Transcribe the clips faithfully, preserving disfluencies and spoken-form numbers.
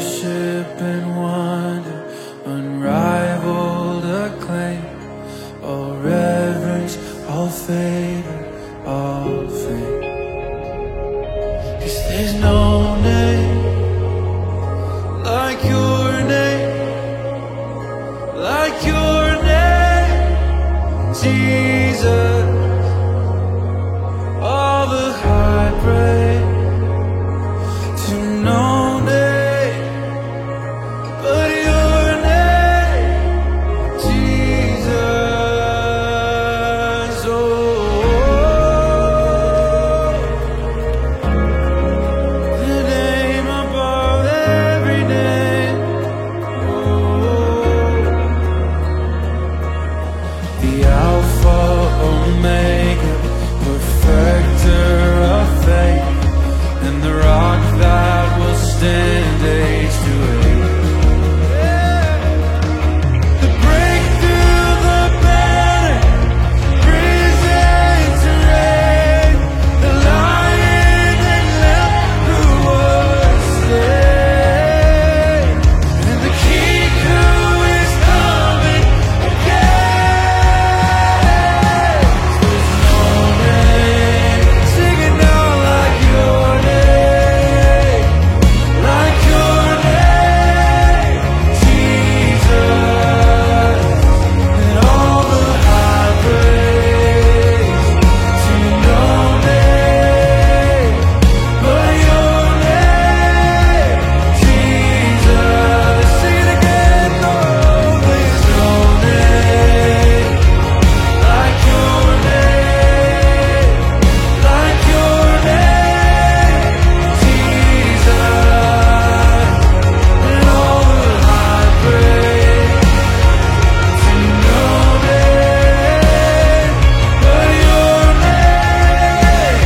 worship and wonder, unrivaled acclaim, all reverence, all favor, all fame. 'Cause there's no name like your name, like your name, Jesus. All the high praise to no name but your name, Jesus. Oh, the name above every name. Oh, the Alpha, Omega, perfecter of faith, and the rock that will stand age to age. The breakthrough, the banner, risen to reign, the lion and lamb who was slain, and the king who is coming again. There's no name, sing it now, like your name, like your name, Jesus. And all the high praise to no name but your name, Jesus. Sing it again. Oh, there's no name like your name, like your name, Jesus. And all the high praise to no name but your name,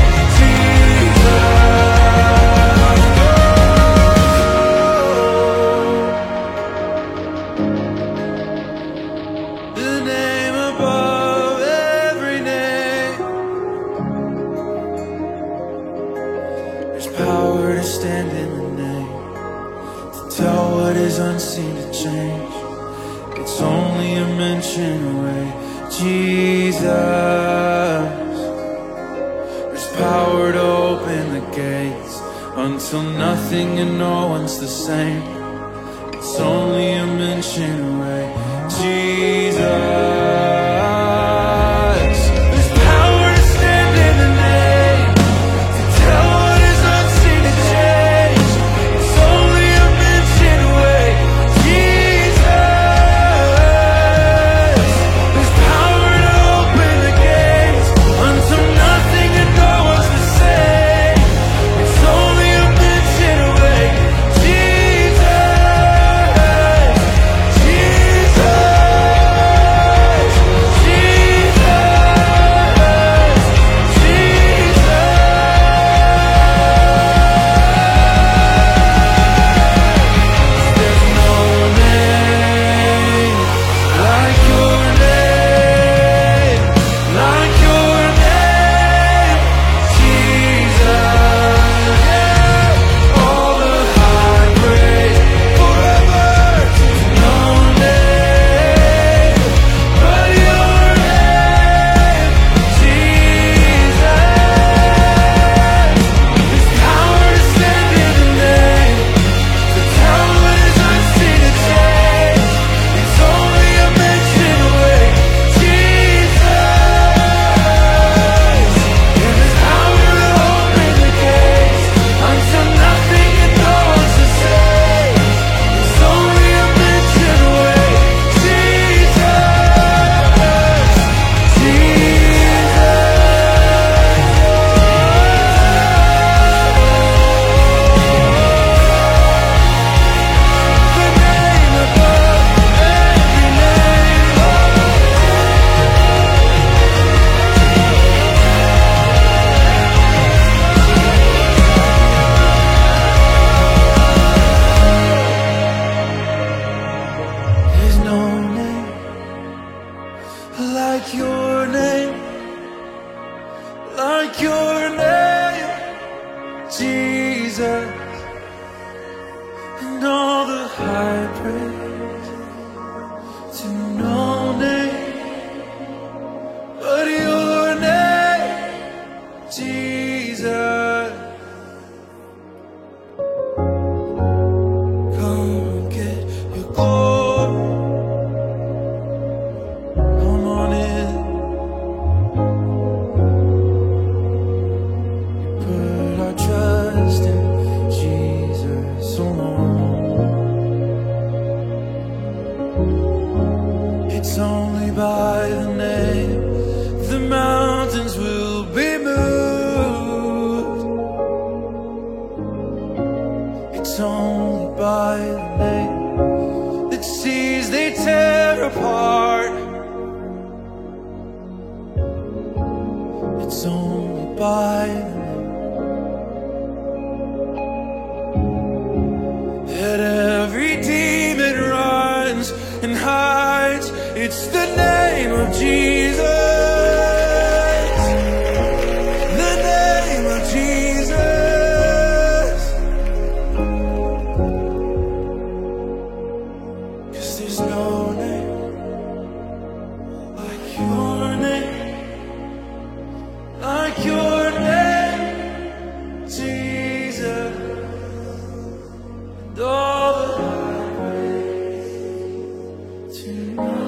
Jesus. The name above every name. There's power to stand in the name, to tell what is unseen to change. It's only a mention away, Jesus. There's power to open the gates until nothing and no one's the same. It's only a mention away, Jesus. There's power to stand in the name, to tell what is unseen to change. It's only a mention away, Jesus. There's power to open the gates until nothing and no one's the same. It's only a mention away, Jesus, Jesus. high praise to no name but your name, Jesus. Come get your glory. Come on in. We put our trust in Jesus alone. It's only by the name the mountains will be moved. It's only by the name that seas they tear apart. It's only by the name that every demon runs and hides. It's the name of Jesus, the name of Jesus. 'Cause there's no name like your name, like your name, Jesus. And all the highways to know